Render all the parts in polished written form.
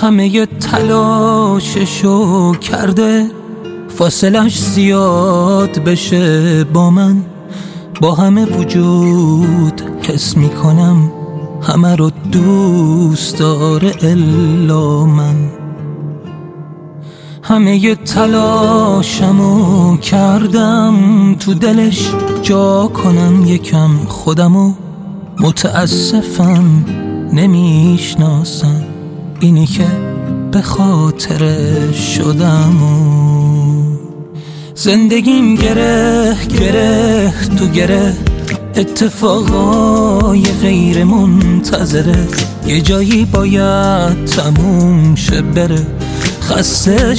همه تلاششو کرده فاصلش زیاد بشه با من. با همه وجود حس میکنم همه رو دوست داره الا من. همه تلاشمو کردم تو دلش جا کنم یکم خودمو. متاسفم نمیشناسم اینی که به خاطرش شدم و زندگیم گره گره تو گره. اتفاقای غیر منتظره یه جایی باید تموم شه بره. خسته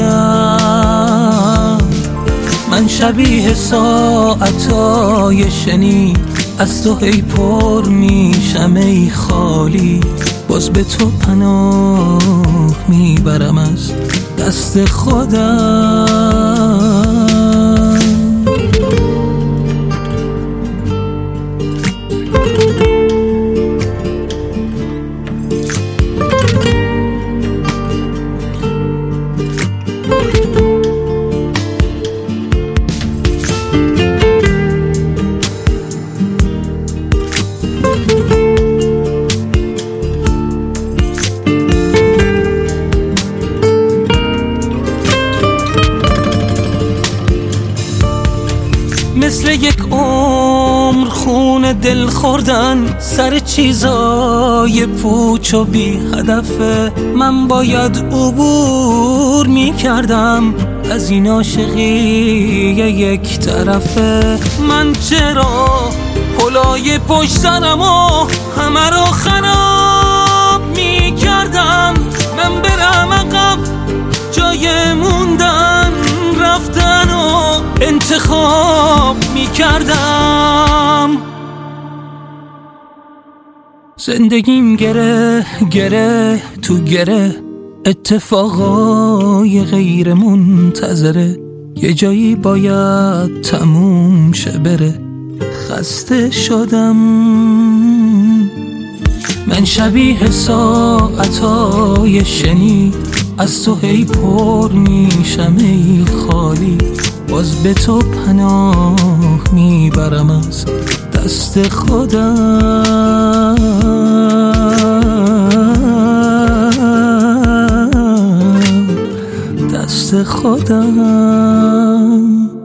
شدم من شبیه ساعتای شنی از تو هی پر میشم ای خالی. باز به تو پناه میبرم از دست خودم. مثل یک عمر خون دل خوردن سر چیزای پوچ و بی هدفه. من باید عبور میکردم از این عاشقی یک طرفه. من چرا پلای پشت سرمو همه رو خراب میکردم؟ من برم عقب جای موندن رفتن و انتخاب میکردم. زندگیم گره گره تو گره. اتفاقای غیر منتظره یه جایی باید تموم شه بره. خسته شدم من شبیه ساعتای شنی از تو هی پر میشم ای خالی. باز به تو پناه میبرم از دست خودم. دست خودم.